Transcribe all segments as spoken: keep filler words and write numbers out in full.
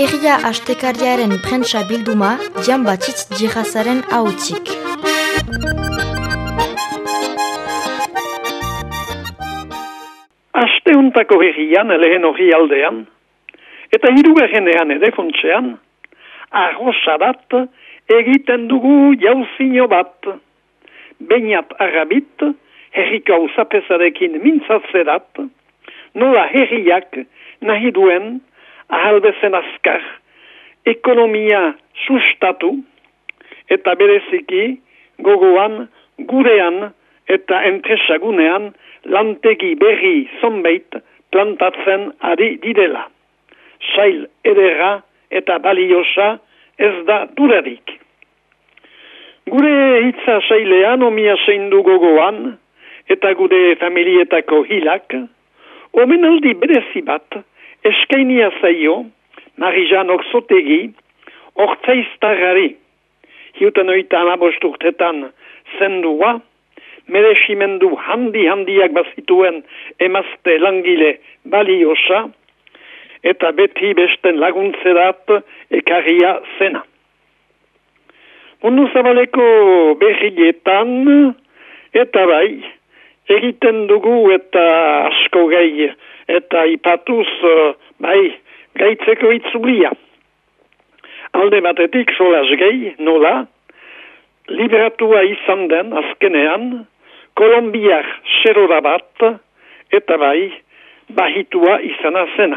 Herria astekariaren prentsa bilduma, Jan Batxitz Jihazaren ahotzik. Asteuntako herrian, lehen hori aldean, eta hirugarrenean ere funtsean, arrosa bat egiten dugu jauzino bat. Beinat arrabit, herriko hausapezarekin mintzatzerat, nola herriak nahi duen ahalbezen azkar, ekonomia sustatu, eta bereziki gogoan, gurean eta entresagunean lantegi berri zonbait plantatzen ari direla. Sail edera eta baliosa ez da durarik. Gure hitza sailean omia zein du gogoan eta gure familietako hilak, omenaldi berezi bat eskainia zaio Marijan Orzotegi ortzaiztarrari. Hiutan oita amabosturtetan zendua, mereximendu handi-handiak bazituen emazte langile baliosa, eta beti besten laguntzerat ekarria zena. Mundu zabaleko berrietan, eta bai, egiten dugu eta asko gai, eta ipatuz, bai, gaitzeko itzulia. Alde batetik solas gai, nola, liberatua izan den azkenean, Kolombiak serora bat, eta bai, bahitua izana zena.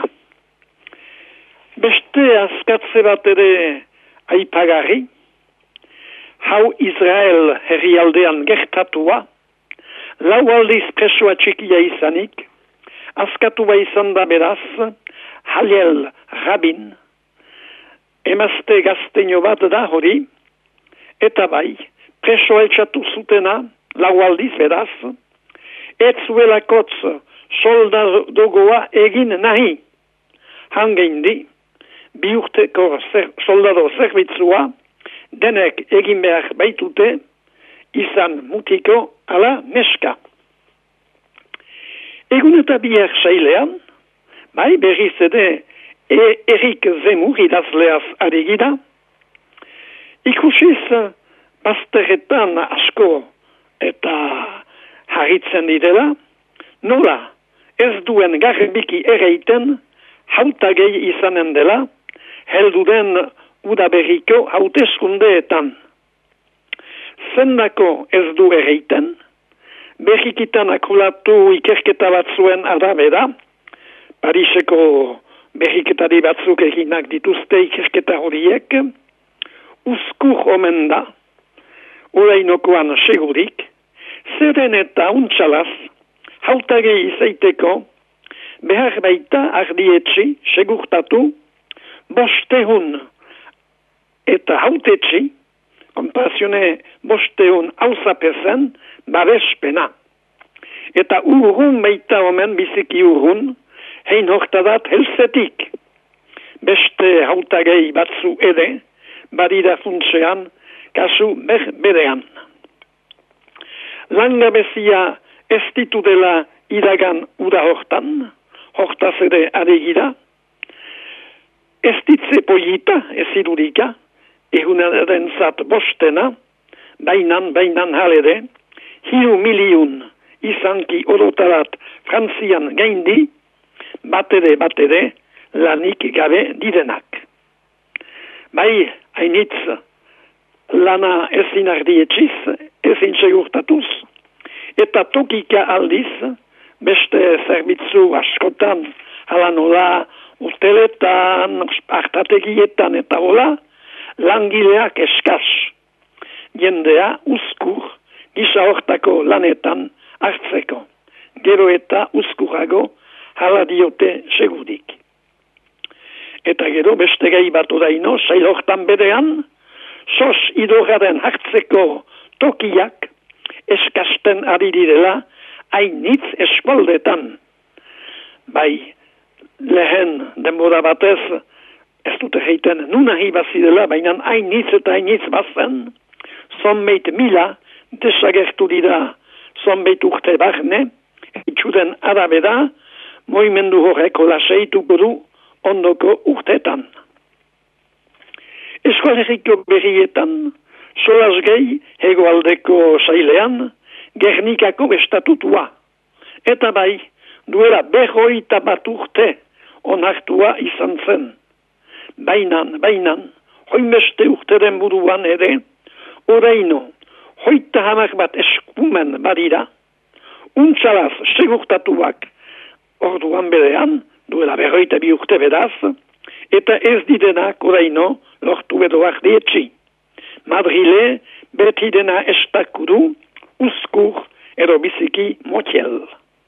Beste askatze bat ere aipagarri, hau Israel herrialdean gertatua, lau aldiz presua txikia izanik, askatua izan da beraz, Hallel Rabin, emazte gazteño bat da hori, eta bai, preso eltsatu zutena, lau aldiz beraz, ez zuelakotz soldadogoa egin nahi. Hangeindi, bi urteko zer, soldado zerbitzua, denek egin behar baitute, izan mutiko ala neska. Egun eta biher sailean, bai berriz ere e Erik Zemur idazleaz aregida, ikusiz bazterretan asko eta harritzen direla, nola ez duen garbiki ereiten hautagei izanen dela, heldu den udaberriko hauteskundeetan. Zendako ez du ereiten, berrikitan akulatu ikerketa batzuen arabera, Pariseko berriketari batzuk eginak dituzte ikerketa horiek, uzkur omen da, orainokoan segurik, zeren eta untxalaz, hautagei izaiteko, behar baita ardietxi, segurtatu, bostehun eta hautetxi, kompasione bostehun hausapezen, babespena. Eta urrun baita omen biziki urrun, hein hortadat helzetik. Beste hautagei batzu ere, badira funtsean, kasu berberean. Langabezia ez ditu dela iragan uda hortan, hortaz ere adegira. Ez ditze polita, ez irudika, egunaren zat bostena, bainan, bainan halede, hiru miliun izanki orotarat Frantzian gaindi, batere, batere, lanik gabe direnak. Bai, hainitz, lana ezin ardietxiz, ezin segurtatuz, eta tokika aldiz, beste zerbitzu askotan, hala nola, urteletan, artategietan eta hola, langileak eskas, jendea uzkur, gisa hortako lanetan hartzeko, gero eta uzkurago, hala diote segurik. Eta gero beste gai bat oraino, sail hortan berean, sos idoraren hartzeko tokiak eskasten ari direla hainitz eskualdetan. Bai, lehen denbora batez, ez dute geiten nunahi bazidela, baina hainitz eta hainitz bazen, zonbeit mila desagertu dira zonbeit urte barne, itxuden arabera, moimendu horreko laseituko du ondoko urtetan. Eskoaleriko berrietan, solas gehi hegoaldeko sailean, Gernikako estatutua. Eta bai, duela berroita bat urte onartua izan zen. Bainan, bainan, hoinbeste urteren buruan ere, oraino, hoita hamar bat eskumen badira, untsalaz segurtatuak orduan berean, duela berroita bi urte bedaz, eta ez didenak oraino lortu edoak dietxi. Madrile beti dena estakuru, uzkur edo biziki motiel.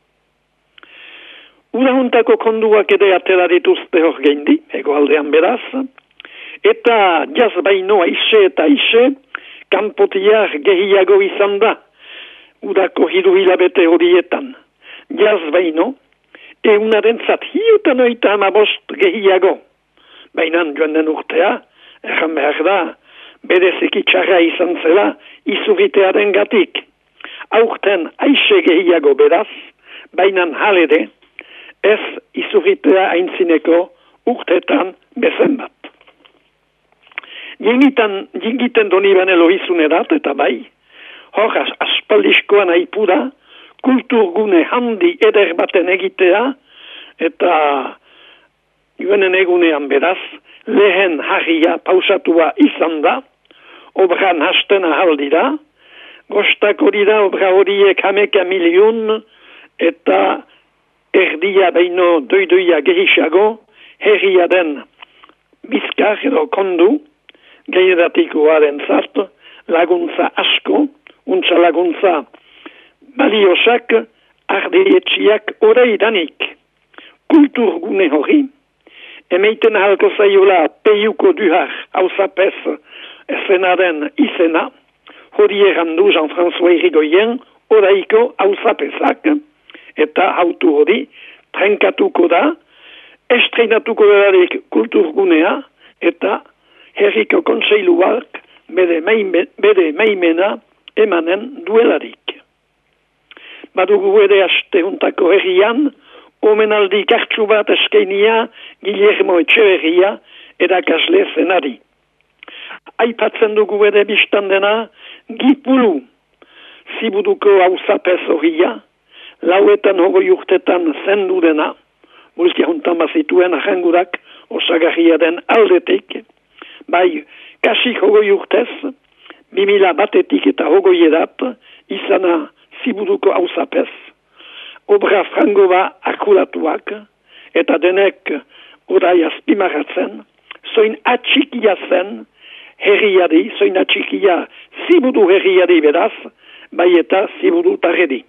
Udahuntako konduak ere atera dituzte hor geindi, hegoaldean beraz, eta jaz baino aixe eta aixe, kanpotiar gehiago izan da, udako hiru hilabete horietan. Jaz baino, eunaren zat hiutan oita amabost gehiago. Bainan joan den urtea, erran behar da, bereziki txarra izan zela, izurritearen gatik. Aurten aixe gehiago beraz, bainan halede, ez izurritea aintzineko urtetan bezen bat. Jingitan, jingiten doni banelo izunerat, eta bai, hor aspaldiskoan aipuda, kulturgune handi eder baten egitea, eta joanen egunean beraz, lehen harria pausatua izan da, obran hasten ahaldi da, gostako dira obra horiek hameka miliun, eta erdia beino doidoia gehiago, herria den bizkar edo kondu, gehieratikoaren zart, laguntza asko, untsa laguntza baliosak, ardietxiak oraidanik. Kulturgune hori, emeiten ahalko zaiola peiuko duhar hausapez esenaren izena, hori errandu Jean-François Irigoyen oraiko hausapezak, eta autu hori trenkatuko da, estreinatuko darik kulturgunea, eta herriko kontseiluak bere, meime, bere meimena emanen duelarik. Badugu ere aste untako herrian, omenaldi kartsu bat eskeinia Guillermo Etxeberria erakasle zenari. Aipatzen dugu ere biztan dena Gipulu, zibuduko hausapez horria, lauetan hogoi urtetan zendu dena, bulkia juntan bazituen ahangurak osagarria den aldetik, bai, kasik hogoi urtez, bimila batetik eta hogoi edat, izana zibuduko hausapez, obra frango ba akulatuak, eta denek orai azpimaratzen, zoin atxikia zen herriadi, zoin atxikia zibudu herriadi beraz, bai eta zibudu tarredi.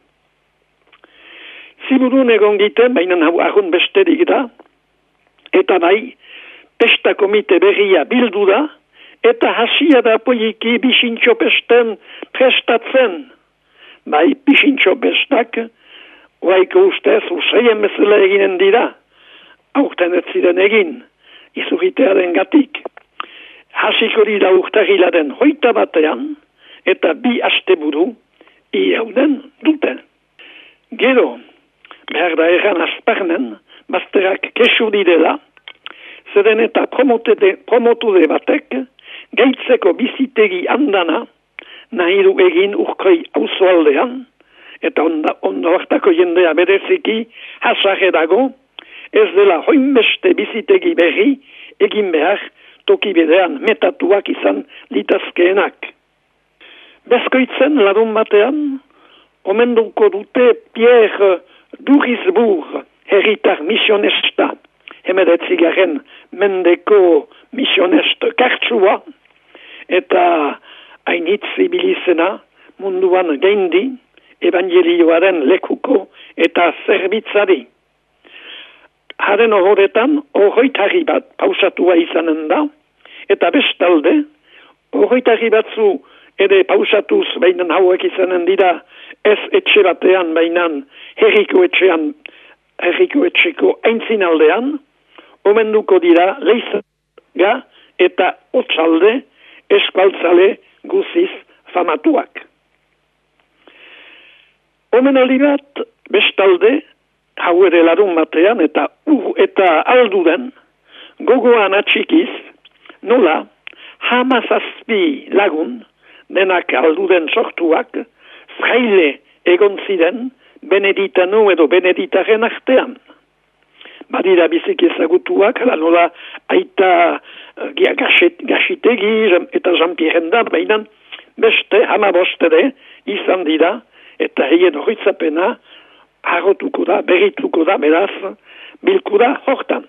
Zibudun egon giten, baina ahun besterik da, eta bai, pesta komite berria bildu da, eta hasia da poiki bisintxo pesten prestatzen. Bai, bisintxo pestak, oaiko ustez, usaien bezala eginen dira, aurten ez ziren egin, izurritearen gatik. Hasiko dira urtagilaren hoita batean, eta bi asteburu, iauden dute. Gero, behar da erran azparnen, bazterak kesu didela, zeren eta promotude batek, gaitzeko bizitegi andana, nahi du egin urkoi auzoaldean, eta onda, ondo hartako jendea bereziki, hasare dago, ez dela hoinbeste bizitegi berri, egin behar, toki bedean metatuak izan litazkeenak. Bezkoitzen larun batean, omenduko dute Pierre Durisbourg, herritar misionesta, hemeretzigaren mendeko misionest kartsua, eta hainitzi bilizena munduan geindi, evangelioaren lekuko eta zerbitzari. Haren horretan, horretari bat pausatua izanen da, eta bestalde, horretari batzu ere pausatuz bainan hauek izanen dira, ez etxe batean bainan herriko etxean, herriko etxeko aintzinaldean, omenduko dira leizaga eta otsalde eskualtzale guziz famatuak. Omenaldi bat bestalde, hau ere larun batean eta ur eta alduden, gogoan atxikiz, nola hamazazpi lagun, denak alduden sortuak, fraile egon ziren, beneditano edo beneditaren artean. Badira biziki ezagutuak, ala nola aita uh, gasitegi eta Jean-Pierre baina beste hamabostere izan dira, eta hien horitzapena harrotuko da, berrituko da, beraz, bilkura hortan.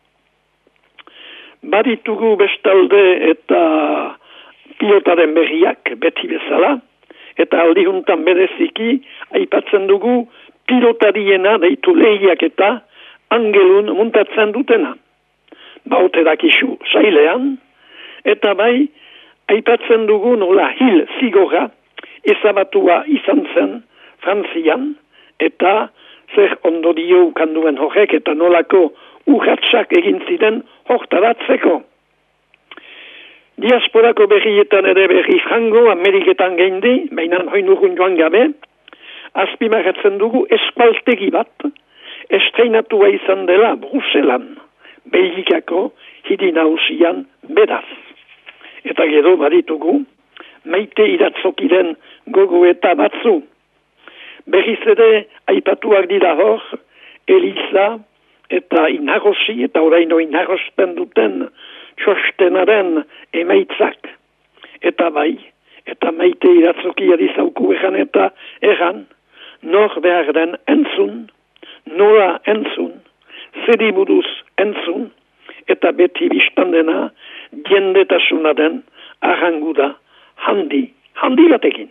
Baditugu bestalde eta pilotaren berriak beti bezala, eta aldihuntan bereziki aipatzen dugu pilotariena deitu lehiak eta angelun muntatzen dutena. Baute dakizu sailean, eta bai aipatzen dugu nola hil zigorra ezabatua izan zen Frantzian, eta zer ondorio ukanduen horrek eta nolako urratsak egin ziren hortaratzeko. Diasporako berrietan ere berri frango Ameriketan geindi, baina hoinurun joan gabe, azpimarratzen dugu eskualtegi bat, estreinatua izan dela Bruselan, Belgikako hiri nagusian beraz. Eta gero baditugu, maite iratzokiren gogo eta batzu. Berriz ere aipatuak dira hor, Eliza eta inagosi eta oraino inagosten duten txostenaren emaitzak. Eta bai, eta maite iratzokia dizauku egan eta egan, nor behar den entzun, nora entzun, zeri buruz entzun, eta beti biztandena jendetasunaren den arranguda handi, handi batekin.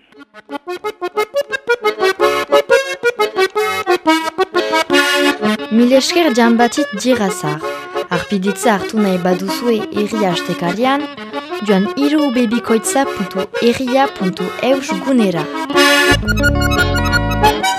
Mil esker Jean-Baptiste Girasar. Arpiditza hartu nahi baduzue erria astekarian, joan hiru bebikoitza puntu erria puntu eus gunera.